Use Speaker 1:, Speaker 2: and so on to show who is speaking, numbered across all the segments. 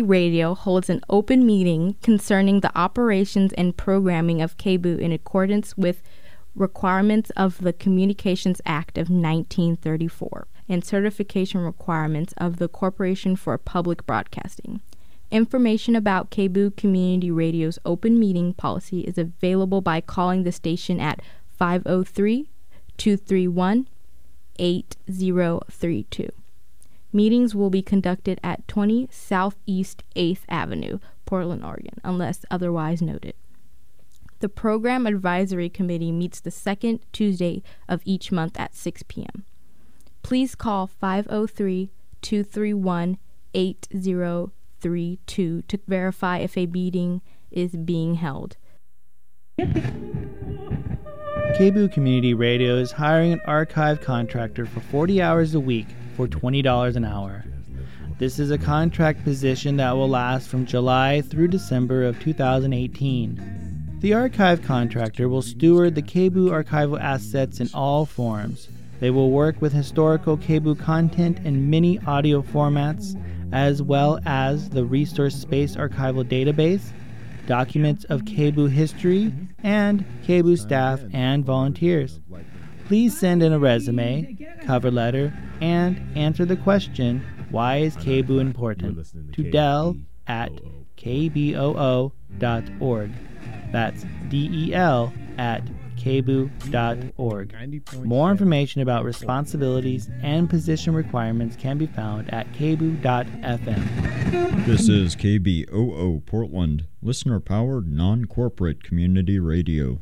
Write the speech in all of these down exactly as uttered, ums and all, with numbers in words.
Speaker 1: Community Radio holds an open meeting concerning the operations and programming of K B O O in accordance with requirements of the Communications Act of nineteen thirty-four and certification requirements of the Corporation for Public Broadcasting. Information about K B O O Community Radio's open meeting policy is available by calling the station at five oh three, two three one, eight oh three two. Meetings will be conducted at twenty Southeast eighth Avenue, Portland, Oregon, unless otherwise noted. The Program Advisory Committee meets the second Tuesday of each month at six p.m. Please call five oh three, two three one, eight oh three two to verify if a meeting is being held.
Speaker 2: K B O O Community Radio is hiring an archive contractor for forty hours a week for twenty dollars an hour. This is a contract position that will last from July through December of two thousand eighteen. The archive contractor will steward the K B O O archival assets in all forms. They will work with historical K B O O content in many audio formats, as well as the Resource Space Archival Database, documents of K B O O history, and K B O O staff and volunteers. Please send in a resume, cover letter, and answer the question, why is K B O O important, to Del at k b o o dot org. That's D E L at k b o o dot org. More information about responsibilities and position requirements can be found at k b o o dot f m.
Speaker 3: This is K B O O Portland, listener-powered, non-corporate community radio.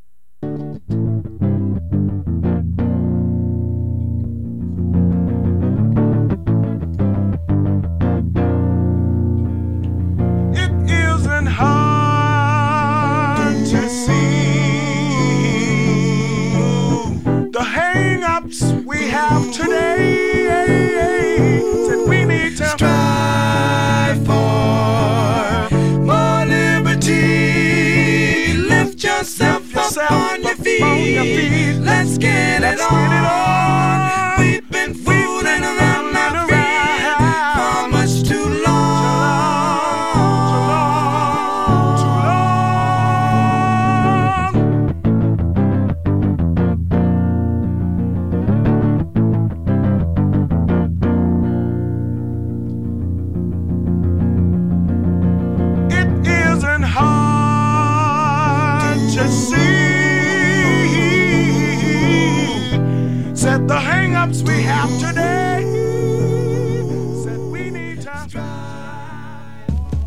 Speaker 4: We have today that we need to strive for more liberty. Lift yourself up on your feet. Let's get it on. We've been fooling around our feet for much too long. Too Said the hang-ups we have today, said we need to strive.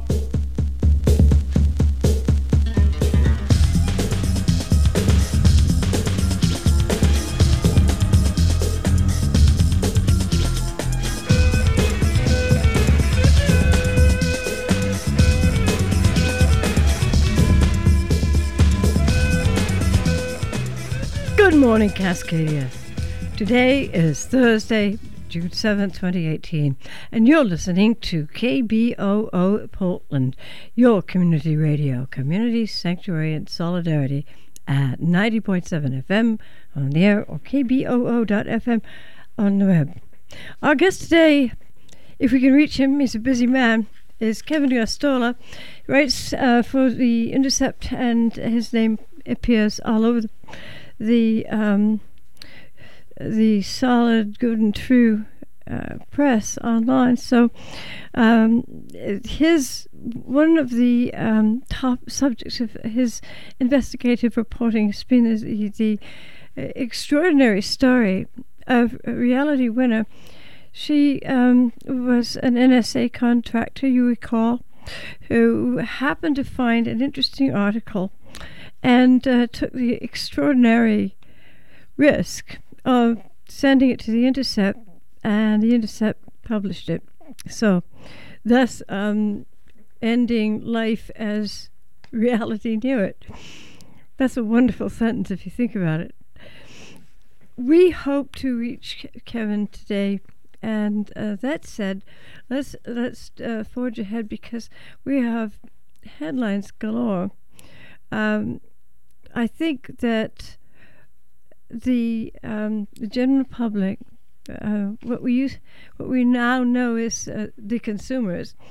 Speaker 5: Good morning, Cascadia. Today is Thursday, June seventh, twenty eighteen, and you're listening to K B O O Portland, your community radio, community sanctuary and solidarity at ninety point seven F M on the air or k b o o dot f m on the web. Our guest today, if we can reach him, he's a busy man, is Kevin Gosztola. He writes uh, for The Intercept, and his name appears all over the, the um, the solid, good and true uh, press online. So um, his one of the um, top subjects of his investigative reporting has been the, the extraordinary story of a reality winner. She um, was an N S A contractor, you recall, who happened to find an interesting article and uh, took the extraordinary risk of sending it to The Intercept, and The Intercept published it. So, thus um, ending life as reality knew it. That's a wonderful sentence if you think about it. We hope to reach Kevin today, and uh, that said, let's let's uh, forge ahead because we have headlines galore. Um, I think that the um, the general public, uh, what we use, what we now know is uh, the consumers,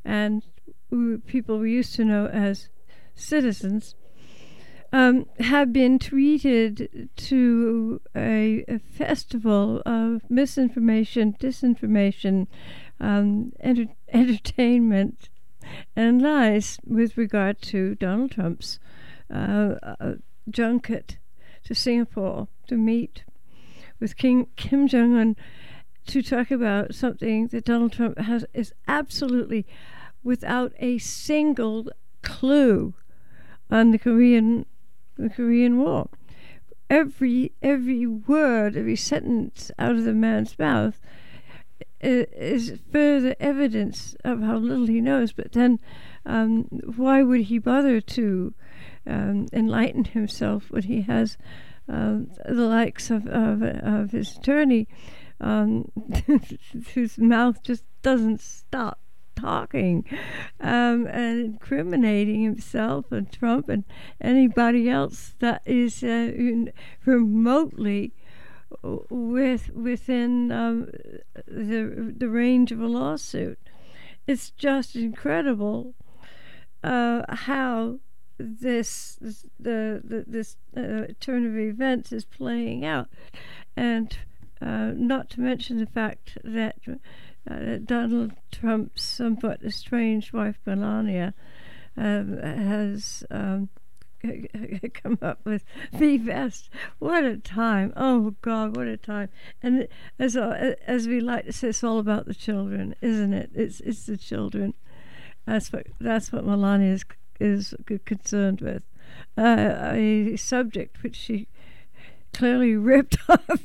Speaker 5: and we, people we used to know as citizens, um, have been treated to a, a festival of misinformation, disinformation, um, enter- entertainment, and lies with regard to Donald Trump's uh, uh, junket to Singapore to meet with King Kim Jong-un to talk about something that Donald Trump has is absolutely without a single clue on the Korean the Korean War. Every every word, every sentence out of the man's mouth is further evidence of how little he knows. But then, um, why would he bother to um, enlighten himself when he has um, the likes of, of, of his attorney, um, whose mouth just doesn't stop talking um, and incriminating himself and Trump and anybody else that is uh, in remotely with within um, the the range of a lawsuit. It's just incredible uh, how this, this the, the this uh, turn of events is playing out, and uh, not to mention the fact that uh, Donald Trump's somewhat estranged wife Melania um, has. Um, come up with the best. What a time! Oh God, what a time! And as as we like to say, it's all about the children, isn't it? It's it's the children. That's what that's what Melania is is concerned with. Uh, a subject which she clearly ripped off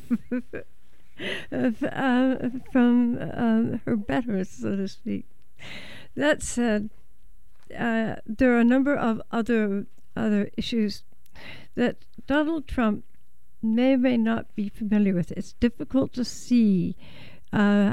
Speaker 5: uh, from um, her betters, so to speak. That said, uh, there are a number of other. other issues that Donald Trump may or may not be familiar with. It's difficult to see uh,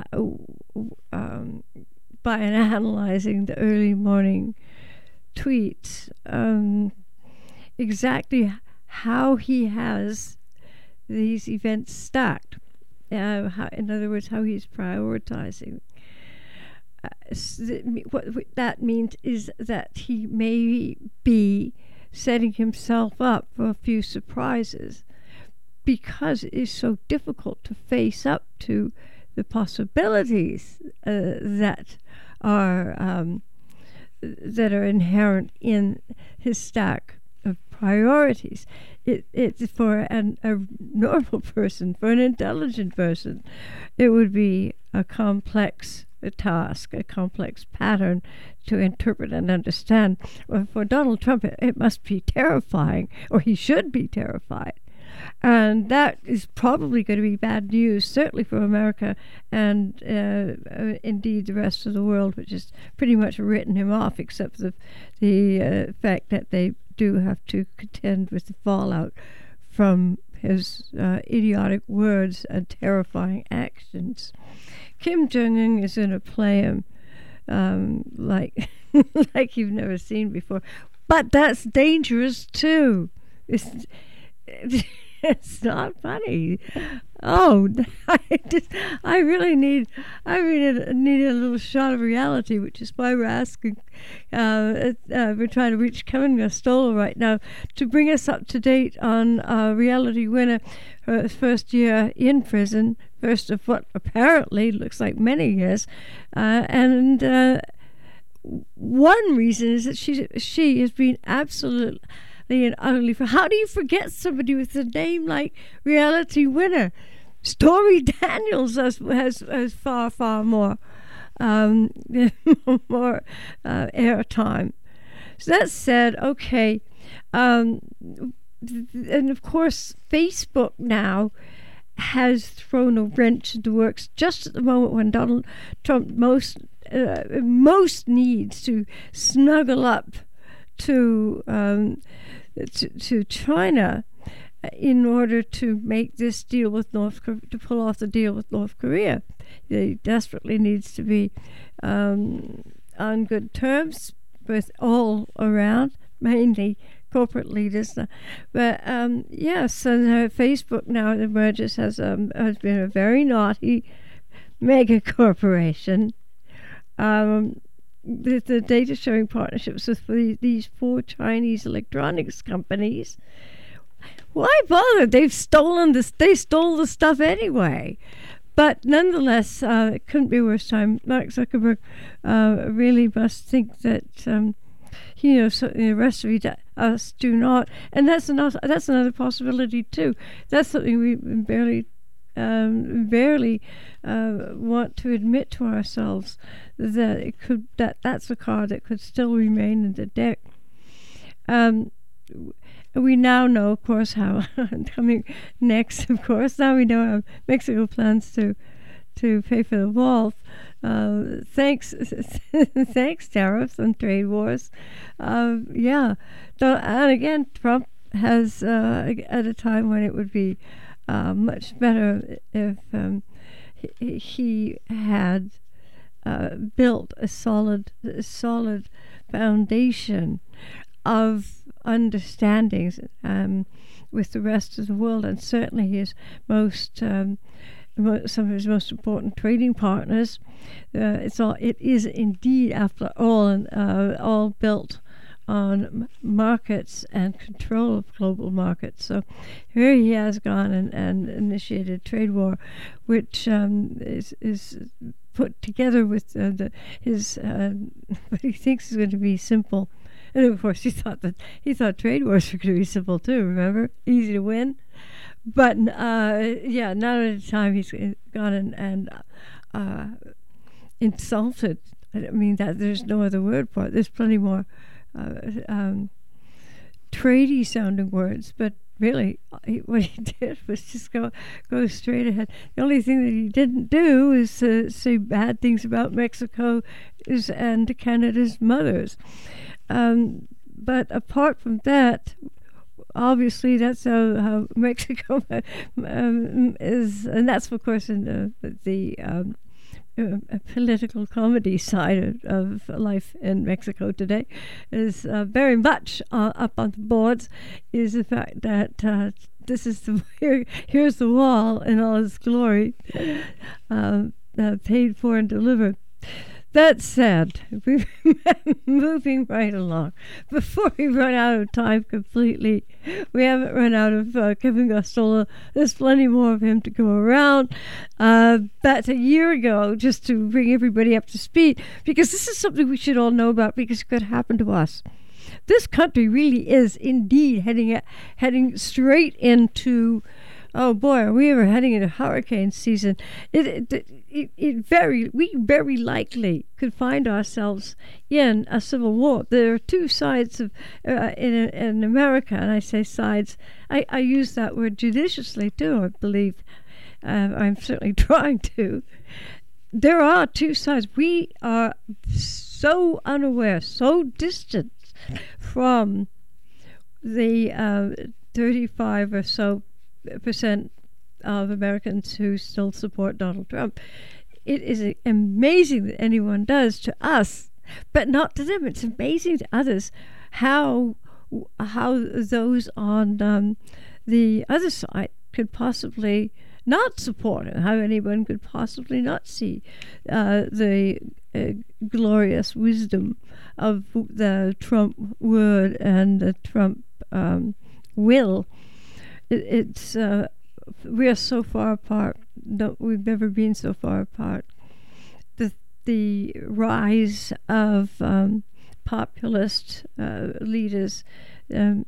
Speaker 5: um, by analyzing the early morning tweets um, exactly how he has these events stacked. Uh, how, in other words, how he's prioritizing. Uh, so what, what that means is that he may be setting himself up for a few surprises because it is so difficult to face up to the possibilities uh, that are um, that are inherent in his stack of priorities. It, it's for an, a normal person, for an intelligent person, it would be a complex a task, a complex pattern to interpret and understand. Well, for Donald Trump, it, it must be terrifying, or he should be terrified. And that is probably going to be bad news, certainly for America and uh, uh, indeed the rest of the world, which has pretty much written him off, except for the, the uh, fact that they do have to contend with the fallout from his uh, idiotic words and terrifying actions. Kim Jong-un is going to play him um, like like you've never seen before, but that's dangerous too. It's it's not funny. Oh, I just I really need I really need a little shot of reality, which is why we're asking. Uh, uh, we're trying to reach Kevin Gostola right now to bring us up to date on uh, Reality Winner, her first year in prison, first of what apparently looks like many years, uh, and. Uh, one reason is that she she has been absolutely and utterly. How do you forget somebody with a name like Reality Winner? Stormy Daniels has has, has far far more um, more uh, airtime. So that said, okay, um, and of course Facebook now has thrown a wrench into the works just at the moment when Donald Trump most uh, most needs to snuggle up to um, to, to China in order to make this deal with North Korea, to pull off the deal with North Korea. He desperately needs to be um, on good terms with all around, mainly corporate leaders. But um, yes, and uh, Facebook now emerges as um, has been a very naughty mega corporation. Um, the, the data sharing partnerships with the, these four Chinese electronics companies. Why bother? They've stolen this. They stole the stuff anyway. But nonetheless, uh, it couldn't be worse time. Mark Zuckerberg uh, really must think that um, you know so the rest of us do not, and that's another that's another possibility too. That's something we barely um, barely uh, want to admit to ourselves, that it could that that's a card that could still remain in the deck. Um, We now know, of course, how coming next. Of course, now we know how Mexico plans to to pay for the wall. Uh, thanks, thanks tariffs and trade wars. Uh, yeah, and again, Trump has uh, at a time when it would be uh, much better if um, he, he had uh, built a solid, a solid foundation of understandings um, with the rest of the world, and certainly his most um, mo- some of his most important trading partners. Uh, it's all it is indeed, after all, uh, all built on m- markets and control of global markets. So here he has gone and, and initiated trade war, which um, is is put together with uh, the, his uh, what he thinks is going to be simple. And of course, he thought that he thought trade wars were going to be simple too. Remember, easy to win. But uh, yeah, now at a time he's gone and, and uh, insulted. I mean, that there's no other word for it. There's plenty more uh, um, tradey sounding words, but really, he, what he did was just go go straight ahead. The only thing that he didn't do is uh, say bad things about Mexico is and Canada's mothers. Um, but apart from that, obviously that's how, how Mexico um, is, and that's of course in the, the um, uh, political comedy side of, of life in Mexico today, is uh, very much uh, up on the boards, is the fact that uh, this is the here, here's the wall in all its glory, uh, uh, paid for and delivered. That said, we're moving right along. Before we run out of time completely, we haven't run out of uh, Kevin Gosztola. There's plenty more of him to go around. Uh, but a year ago, just to bring everybody up to speed, because this is something we should all know about because it could happen to us. This country really is indeed heading at, heading straight into, oh boy, are we ever heading into hurricane season? It, it, it, it very, we very likely could find ourselves in a civil war. There are two sides of uh, in in America, and I say sides. I, I use that word judiciously too. I believe uh, I'm certainly trying to. There are two sides. We are so unaware, so distant from the uh, thirty-five or so percent of Americans who still support Donald Trump. It is amazing that anyone does to us, but not to them. It's amazing to others how how those on um, the other side could possibly not support it, how anyone could possibly not see uh, the uh, glorious wisdom of the Trump word and the Trump um, will. It, it's uh, we are so far apart. No, we've never been so far apart. The the rise of um, populist uh, leaders um,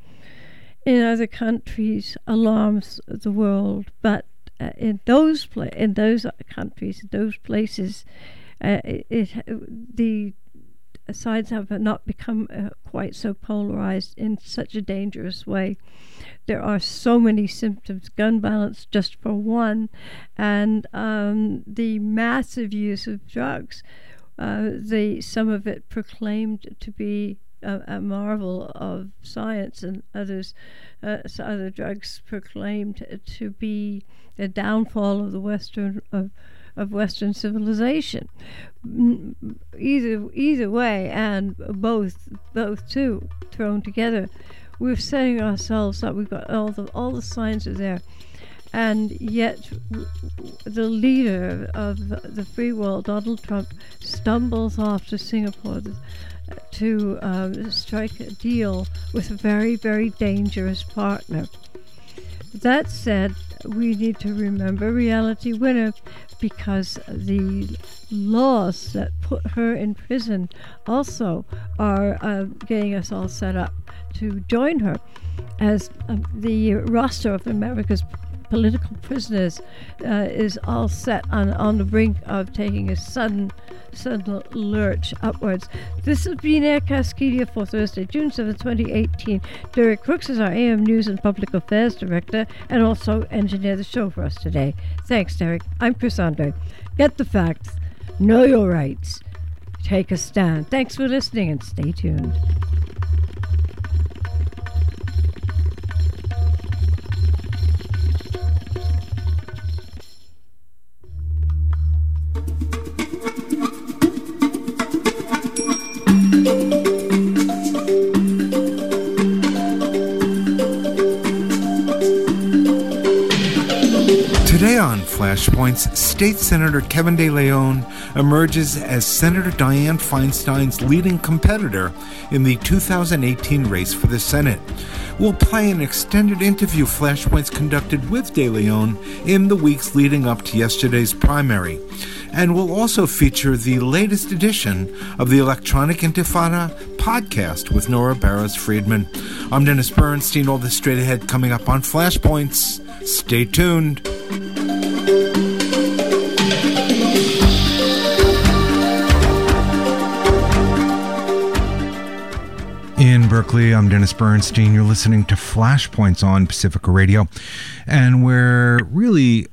Speaker 5: in other countries alarms the world, but uh, in those pla- in those countries, those places, uh, it, it the sides have not become uh, quite so polarized in such a dangerous way. There are so many symptoms, gun violence just for one, and um, the massive use of drugs. Uh, the some of it proclaimed to be a, a marvel of science, and others, uh, so other drugs proclaimed to be the downfall of the Western of of Western civilization. Either either way, and both both two thrown together, we're setting ourselves up. We've got all the all the signs are there, And yet the leader of the free world, Donald Trump, stumbles off to Singapore to um, strike a deal with a very, very dangerous partner. That said, we need to remember Reality Winner, because the laws that put her in prison also are uh, getting us all set up to join her, as uh, the roster of America's political prisoners uh, is all set on, on the brink of taking a sudden, sudden lurch upwards. This has been Air Cascadia for Thursday, June seventh, twenty eighteen. Derek Crooks is our A M News and Public Affairs Director and also engineered the show for us today. Thanks, Derek. I'm Chris Andre. Get the facts, know your rights, take a stand. Thanks for listening and stay tuned.
Speaker 6: Today on Flashpoints, State Senator Kevin De Leon emerges as Senator Dianne Feinstein's leading competitor in the two thousand eighteen race for the Senate. We'll play an extended interview Flashpoints conducted with De Leon in the weeks leading up to yesterday's primary. And we'll also feature the latest edition of the Electronic Intifada podcast with Nora Barrows-Friedman. I'm Dennis Bernstein. All this straight ahead coming up on Flashpoints. Stay tuned. In Berkeley, I'm Dennis Bernstein. You're listening to Flashpoints on Pacifica Radio, and we're really